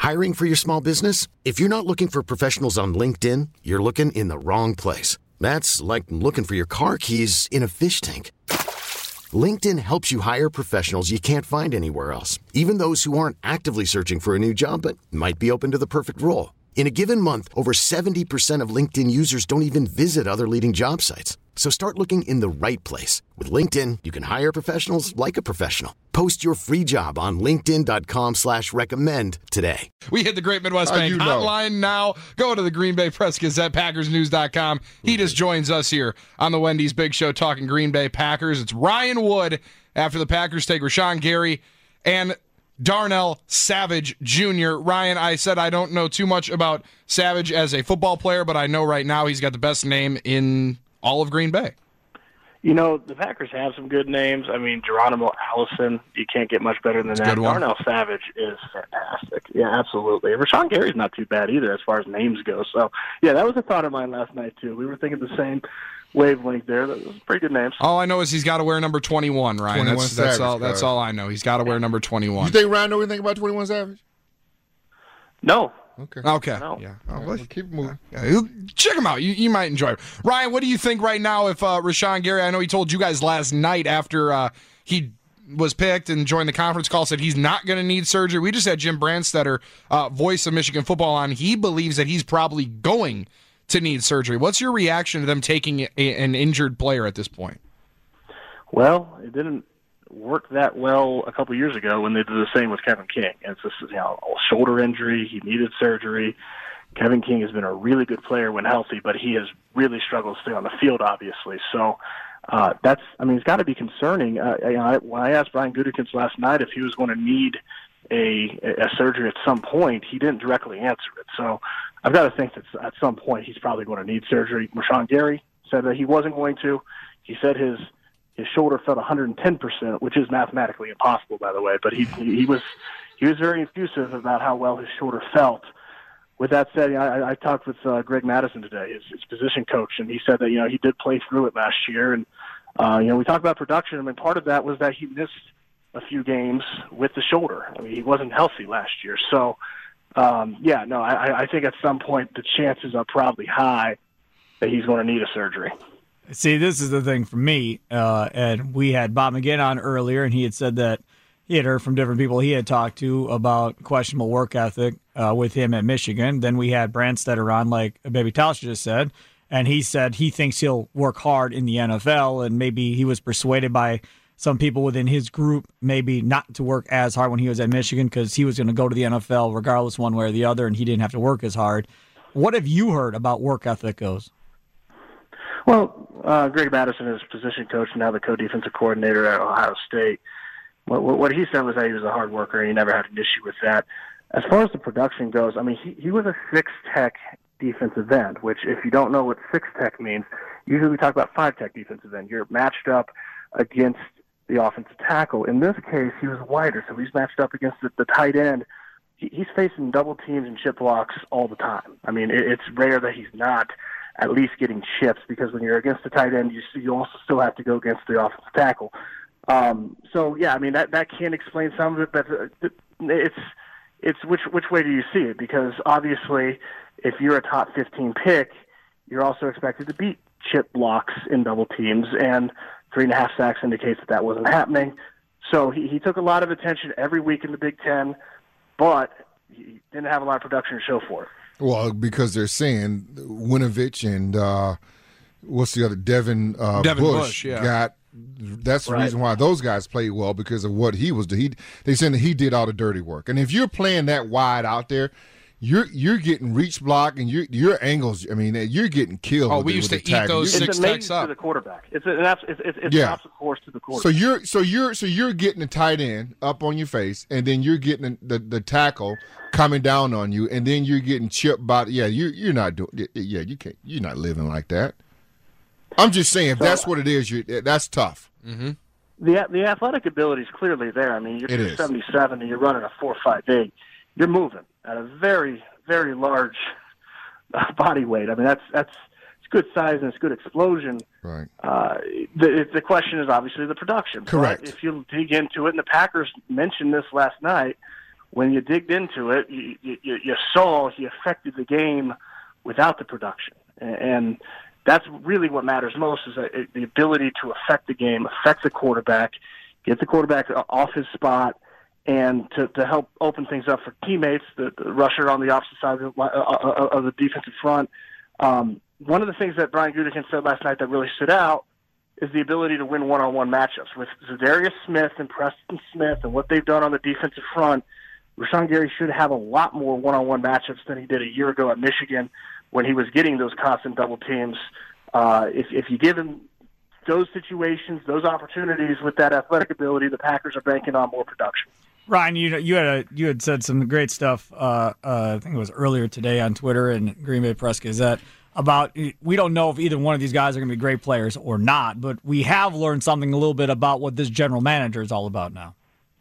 Hiring for your small business? If you're not looking for professionals on LinkedIn, you're looking in the wrong place. That's like looking for your car keys in a fish tank. LinkedIn helps you hire professionals you can't find anywhere else, even those who aren't actively searching for a new job but might be open to the perfect role. In a given month, over 70% of LinkedIn users don't even visit other leading job sites. So start looking in the right place. With LinkedIn, you can hire professionals like a professional. Post your free job on linkedin.com/recommend today. We hit the Great Midwest Bank hotline now. Go to the Green Bay Press Gazette, PackersNews.com. He just joins us here on the Wendy's Big Show talking Green Bay Packers. It's Ryan Wood after the Packers take Rashawn Gary and Darnell Savage Jr. Ryan, I said I don't know too much about Savage as a football player, but I know right now he's got the best name in all of Green Bay. You know, the Packers have some good names. I mean, Geronimo Allison, you can't get much better than that. Darnell Savage is fantastic. Yeah, absolutely. Rashawn Gary's not too bad either as far as names go. So, yeah, that was a thought of mine last night, too. We were thinking the same wavelength there. Those are pretty good names. All I know is he's got to wear number 21, Ryan. 21 that's all I know. He's got to wear number 21. You think Ryan know anything about 21 Savage? No. Okay. No. Yeah. Well, keep moving. Check him out. You might enjoy it. Ryan, what do you think right now if Rashawn Gary, I know he told you guys last night after he was picked and joined the conference call, said he's not going to need surgery. We just had Jim Brandstetter, voice of Michigan football, on. He believes that he's probably going to need surgery. What's your reaction to them taking an injured player at this point? Well, it didn't work that well a couple years ago when they did the same with Kevin King. And it's just, a shoulder injury. He needed surgery. Kevin King has been a really good player when healthy, but he has really struggled to stay on the field, obviously. So it's got to be concerning. When I asked Brian Gutekunst last night if he was going to need a surgery at some point, he didn't directly answer it. So I've got to think that at some point he's probably going to need surgery. Rashawn Gary said that he wasn't going to. He said his shoulder felt 110%, which is mathematically impossible, by the way. But he was very effusive about how well his shoulder felt. With that said, I talked with Greg Madison today, his position coach, and he said that he did play through it last year. And we talked about production. I mean, part of that was that he missed a few games with the shoulder. I mean, he wasn't healthy last year. So, I think at some point the chances are probably high that he's going to need a surgery. See, this is the thing for me, and we had Bob McGinn on earlier, and he had said that he had heard from different people he had talked to about questionable work ethic with him at Michigan. Then we had Brandstetter on, like Baby Talsh just said, and he said he thinks he'll work hard in the NFL, and maybe he was persuaded by some people within his group maybe not to work as hard when he was at Michigan because he was going to go to the NFL regardless one way or the other, and he didn't have to work as hard. What have you heard about work ethic goes? Well, Greg Madison is position coach and now the co-defensive coordinator at Ohio State. What he said was that he was a hard worker and he never had an issue with that. As far as the production goes, I mean, he was a six-tech defensive end, which if you don't know what six-tech means, usually we talk about five-tech defensive end. You're matched up against the offensive tackle. In this case, he was wider, so he's matched up against the tight end. He's facing double teams and chip blocks all the time. I mean, it's rare that he's not at least getting chips because when you're against the tight end, you also still have to go against the offensive tackle. That can explain some of it, but it's which way do you see it? Because obviously, if you're a top 15 pick, you're also expected to beat chip blocks in double teams, and 3.5 sacks indicates that wasn't happening. So he took a lot of attention every week in the Big Ten, but he didn't have a lot of production to show for it. Well, because they're saying Winovich and what's the other, Devin Bush yeah. got. That's the reason why those guys played well, because of what he was doing. They said that he did all the dirty work. And if you're playing that wide out there, you're getting reach block and your angles. I mean, you're getting killed. Oh, we used to eat those it's 6 amazing techs up to the quarterback. It's an opposite course to the quarterback. So you're getting the tight end up on your face, and then you're getting the tackle coming down on you, and then you're getting chipped by. Yeah, you're not doing. Yeah, you can't. You're not living like that. I'm just saying, if that's what it is, that's tough. Mm-hmm. The athletic ability is clearly there. I mean, you're 277 and you're running a 4.58. You're moving at a very, very large body weight. I mean, it's good size and it's good explosion. Right. The question is obviously the production. Correct. But if you dig into it, and the Packers mentioned this last night, when you digged into it, you saw he affected the game without the production. And that's really what matters most, is the ability to affect the game, affect the quarterback, get the quarterback off his spot, and to help open things up for teammates, the rusher on the opposite side of the defensive front. One of the things that Brian Gutekunst said last night that really stood out is the ability to win one-on-one matchups. With Za'Darius Smith and Preston Smith and what they've done on the defensive front, Rashawn Gary should have a lot more one-on-one matchups than he did a year ago at Michigan when he was getting those constant double teams. If you give him those situations, those opportunities with that athletic ability, the Packers are banking on more production. Ryan, you had said some great stuff. I think it was earlier today on Twitter and Green Bay Press Gazette about, we don't know if either one of these guys are going to be great players or not, but we have learned something a little bit about what this general manager is all about now.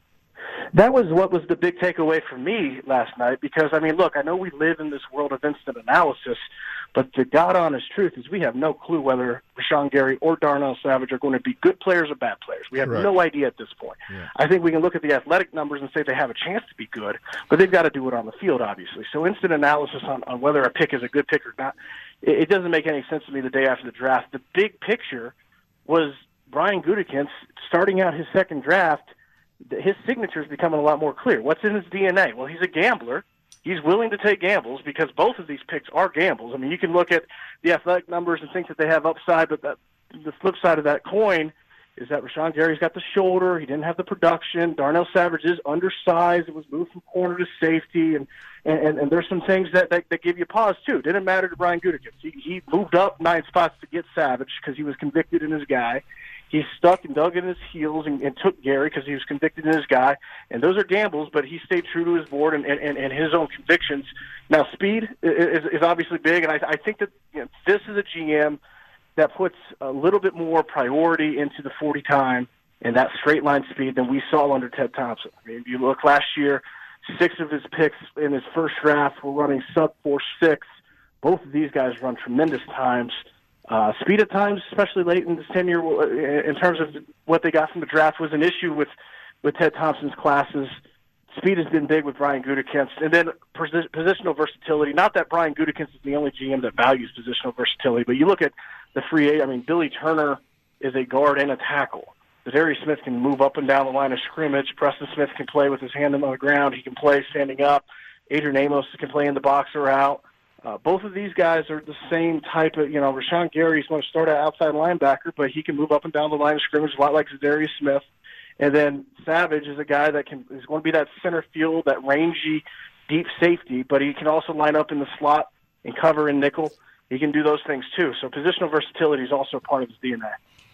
That was what was the big takeaway for me last night, because, I mean, look, I know we live in this world of instant analysis, but the God-honest truth is we have no clue whether Rashawn Gary or Darnell Savage are going to be good players or bad players. We have no idea at this point. Yeah. I think we can look at the athletic numbers and say they have a chance to be good, but they've got to do it on the field, obviously. So instant analysis on whether a pick is a good pick or not, it doesn't make any sense to me the day after the draft. The big picture was Brian Gutekunst starting out his second draft. His signature is becoming a lot more clear. What's in his DNA? Well, he's a gambler. He's willing to take gambles because both of these picks are gambles. I mean, you can look at the athletic numbers and think that they have upside, but the flip side of that coin is that Rashawn Gary's got the shoulder. He didn't have the production. Darnell Savage is undersized. It was moved from corner to safety, and there's some things that give you pause, too. It didn't matter to Brian Gutekunst. He moved up 9 spots to get Savage because he was convicted in his guy. He stuck and dug in his heels and took Gary because he was convicted in his guy. And those are gambles, but he stayed true to his board and his own convictions. Now, speed is obviously big, and I think that this is a GM that puts a little bit more priority into the 40 time and that straight line speed than we saw under Ted Thompson. I mean, if you look last year, 6 of his picks in his first draft were running sub 4.6. Both of these guys run tremendous times. Speed at times, especially late in his tenure, in terms of what they got from the draft, was an issue with Ted Thompson's classes. Speed has been big with Brian Gutekunst. And then positional versatility. Not that Brian Gutekunst is the only GM that values positional versatility, but you look at the free agent. I mean, Billy Turner is a guard and a tackle. Za'Darius Smith can move up and down the line of scrimmage. Preston Smith can play with his hand on the ground. He can play standing up. Adrian Amos can play in the box or out. Both of these guys are the same type of, Rashawn Gary's going to start at outside linebacker, but he can move up and down the line of scrimmage a lot like Za'Darius Smith. And then Savage is a guy that is going to be that center field, that rangy, deep safety, but he can also line up in the slot and cover in nickel. He can do those things too. So positional versatility is also part of his DNA.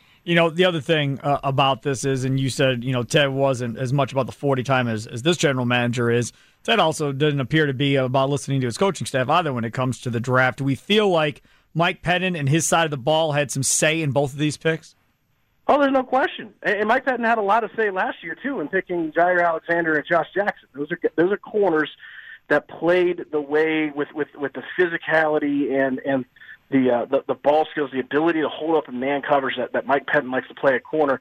The other thing about this is, and you said, Ted wasn't as much about the 40 time as this general manager is. Ted also didn't appear to be about listening to his coaching staff either when it comes to the draft. Do we feel like Mike Pettin and his side of the ball had some say in both of these picks? Oh, there's no question. And Mike Pettin had a lot of say last year, too, in picking Jair Alexander and Josh Jackson. Those are corners that played the way with the physicality and the ball skills, the ability to hold up in man coverage that Mike Pettin likes to play at corner.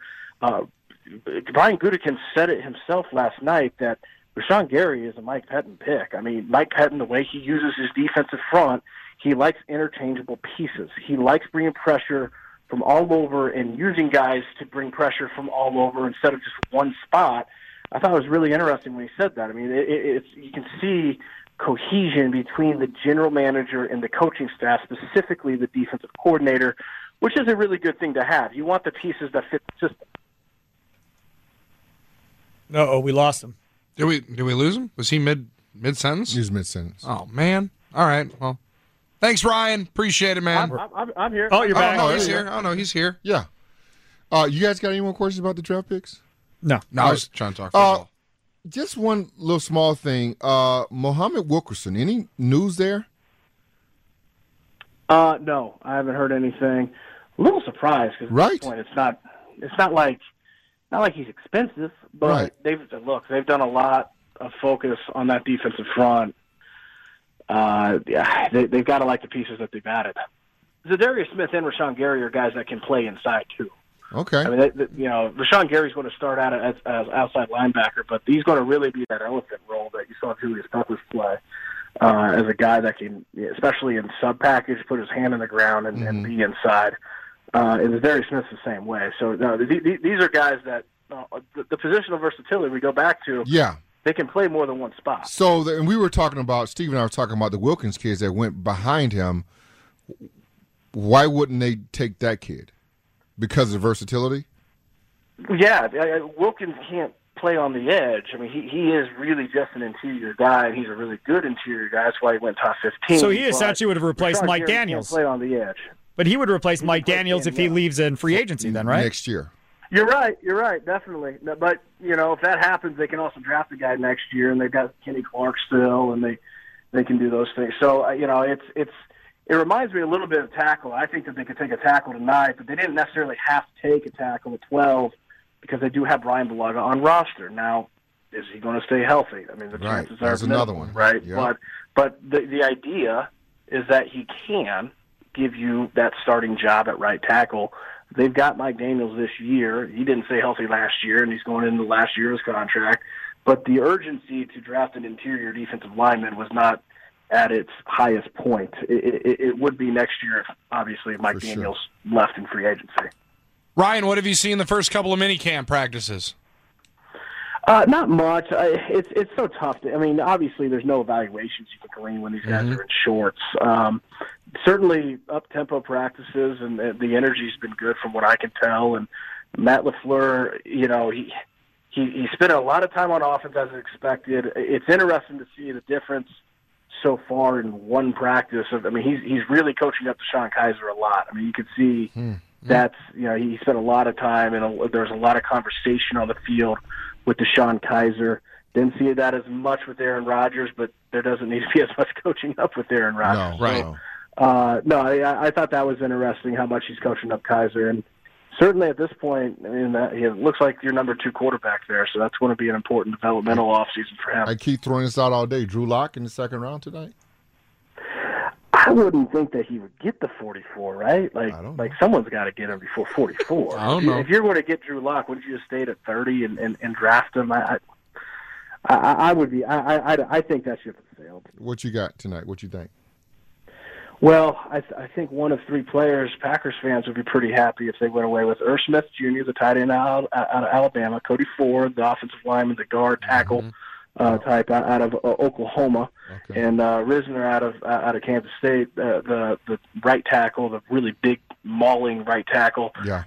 Brian Gutekunst said it himself last night that Rashawn Gary is a Mike Pettin pick. I mean, Mike Pettin, the way he uses his defensive front, he likes interchangeable pieces. He likes bringing pressure from all over and using guys to bring pressure from all over instead of just one spot. I thought it was really interesting when he said that. I mean, you can see cohesion between the general manager and the coaching staff, specifically the defensive coordinator, which is a really good thing to have. You want the pieces that fit the system. Uh-oh, we lost him. Did we lose him? Was he mid-sentence? He was mid-sentence. Oh, man. All right, well. Thanks, Ryan. Appreciate it, man. I'm here. Oh, you're back. Oh, no, he's here. Oh, no, he's here. Yeah. You guys got any more questions about the draft picks? No. I was trying to talk football. Just one little small thing. Muhammad Wilkerson, any news there? No, I haven't heard anything. A little surprised because at this point it's not like he's expensive, but they've done a lot of focus on that defensive front. They've got to like the pieces that they've added. Za'Darius Smith and Rashawn Gary are guys that can play inside too. Okay. I mean, Rashawn Gary's going to start out as outside linebacker, but he's going to really be that elephant role that you saw Julius Peppers play as a guy that can, especially in sub package, put his hand in the ground and be inside. And Darius Smith's the same way. So these are guys that the positional versatility we go back to. Yeah. They can play more than one spot. So, and we were talking about, Steve and I were talking about the Wilkins kids that went behind him. Why wouldn't they take that kid? Because of versatility? Yeah, Wilkins can't play on the edge. I mean, he is really just an interior guy, and he's a really good interior guy. That's why he went top 15. So he essentially would have replaced Mike Daniels. Can't play on the edge. But he would replace Mike Daniels if he leaves in free agency then, right? Next year. You're right, definitely. But, if that happens, they can also draft a guy next year, and they've got Kenny Clark still, and they can do those things. So, it reminds me a little bit of tackle. I think that they could take a tackle tonight, but they didn't necessarily have to take a tackle at 12 because they do have Brian Bulaga on roster. Now, is he going to stay healthy? I mean, the chances are another one, right? Yeah. But the idea is that he can give you that starting job at right tackle. They've got Mike Daniels this year. He didn't stay healthy last year, and he's going into the last year of his contract. But the urgency to draft an interior defensive lineman was not at its highest point. It would be next year if, obviously, Mike Daniels left in free agency. Ryan, what have you seen the first couple of minicamp practices? Not much. It's so tough. Obviously, there's no evaluations you can glean when these guys are in shorts. Certainly, up-tempo practices, and the energy's been good from what I can tell. And Matt LaFleur, he spent a lot of time on offense as expected. It's interesting to see the difference so far in one practice. He's really coaching up DeShone Kizer a lot. You could see that's he spent a lot of time, and there's a lot of conversation on the field with DeShone Kizer. Didn't see that as much with Aaron Rodgers, but there doesn't need to be as much coaching up with Aaron Rodgers. No, right. I thought that was interesting how much he's coaching up Kizer, and certainly at this point, it looks like your number 2 quarterback there, so that's going to be an important developmental offseason for him. I keep throwing this out all day. Drew Lock in the second round tonight? I wouldn't think that he would get the 44, right? Like someone's got to get him before 44. I don't know. If you're going to get Drew Lock, wouldn't you just stay at 30 and draft him? I would be. I think that ship has sailed. What you got tonight? What you think? Well, I think one of 3 players, Packers fans would be pretty happy if they went away with Irv Smith Jr., the tight end out of Alabama, Cody Ford, the offensive lineman, the guard tackle type out of Oklahoma, and Risner out of Kansas State, the right tackle, the really big mauling right tackle. Yeah.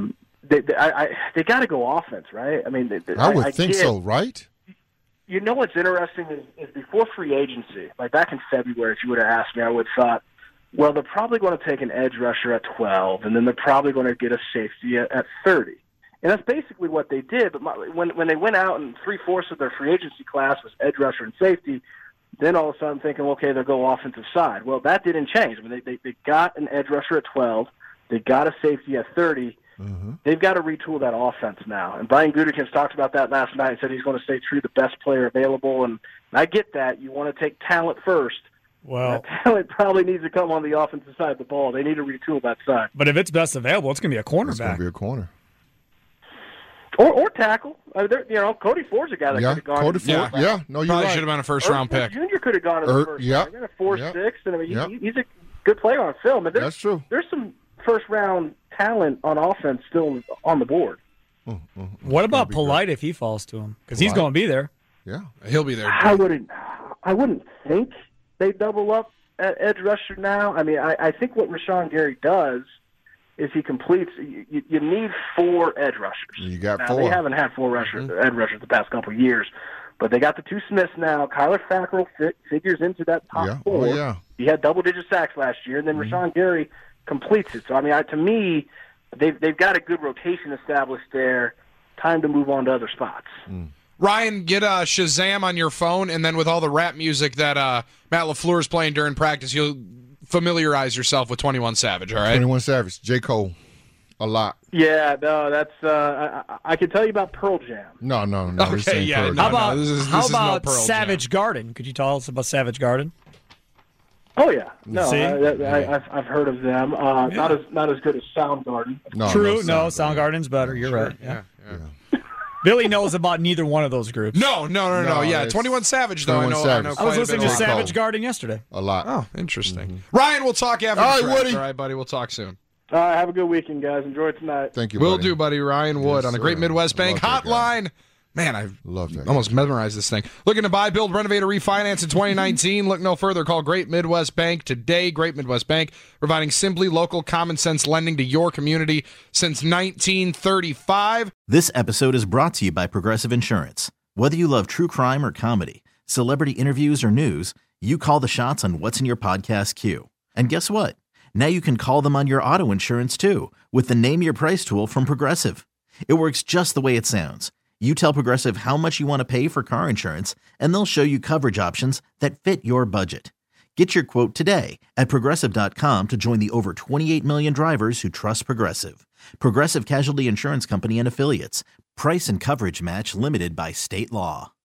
They got to go offense, right? I would think so, right? You know what's interesting is before free agency, like back in February, if you would have asked me, I would have thought, well, they're probably going to take an edge rusher at 12, and then they're probably going to get a safety at 30. And that's basically what they did. But when they went out and 3/4 of their free agency class was edge rusher and safety, then all of a sudden thinking, okay, they'll go offensive side. Well, that didn't change. They got an edge rusher at 12. They got a safety at 30. They've got to retool that offense now. And Brian Gutekunst talked about that last night and said he's going to stay true to the best player available. And I get that. You want to take talent first. Well, that talent probably needs to come on the offensive side of the ball. They need to retool that side. But if it's best available, it's going to be a cornerback. It's going to be a corner. Or tackle. Cody Ford's a guy that could have gone. Cody Ford, yeah. No, you're Probably right. should have been a first-round pick. Junior could have gone in the first round. He got a 4.6, and he's a good player on film. And That's true. There's some first-round talent on offense still on the board. What about Polite if he falls to him? Because he's going to be there. Yeah, he'll be there. I wouldn't think they double up at edge rusher now. I think what Rashawn Gary does is he completes. You need 4 edge rushers. You got now, 4. They haven't had 4 edge rushers the past couple of years, but they got the 2 Smiths now. Kyler Fackrell figures into that top 4. Oh, yeah. He had double-digit sacks last year, and then Rashawn Gary completes it. So, to me, they've got a good rotation established there. Time to move on to other spots. Ryan, get Shazam on your phone, and then with all the rap music that Matt LaFleur is playing during practice, you'll familiarize yourself with 21 Savage, all right? 21 Savage, J. Cole, a lot. Yeah, no, that's I can tell you about Pearl Jam. No. Okay, yeah. How about no Pearl Savage Jam. Garden? Could you tell us about Savage Garden? Oh yeah, no, See? I've heard of them. Not as good as Soundgarden. No, Soundgarden's better. You're right. Yeah. Billy knows about neither one of those groups. No. Yeah, 21 Savage, though. 21 I know. I was listening to about. Savage Garden yesterday. A lot. Oh, interesting. Ryan, we'll talk after the track. Woody. All right, buddy. We'll talk soon. Have a good weekend, guys. Enjoy it tonight. Thank you, Will buddy. do, buddy. Ryan Wood on the Great Midwest Bank Hotline. Man, I love that. Almost memorized this thing. Looking to buy, build, renovate, or refinance in 2019? Look no further. Call Great Midwest Bank today. Great Midwest Bank, providing simply local, common sense lending to your community since 1935. This episode is brought to you by Progressive Insurance. Whether you love true crime or comedy, celebrity interviews or news, you call the shots on what's in your podcast queue. And guess what? Now you can call them on your auto insurance too with the Name Your Price tool from Progressive. It works just the way it sounds. You tell Progressive how much you want to pay for car insurance, and they'll show you coverage options that fit your budget. Get your quote today at Progressive.com to join the over 28 million drivers who trust Progressive. Progressive Casualty Insurance Company and Affiliates. Price and coverage match limited by state law.